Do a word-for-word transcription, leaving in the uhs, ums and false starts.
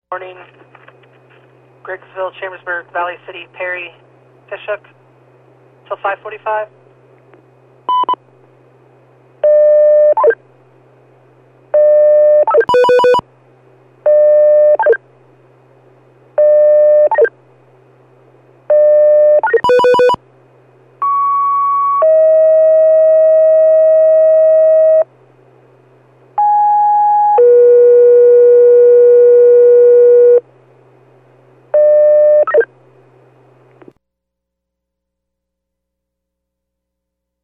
Morning, Griggsville, Chambersburg, Valley City, Perry, Fishhook, till five forty-five.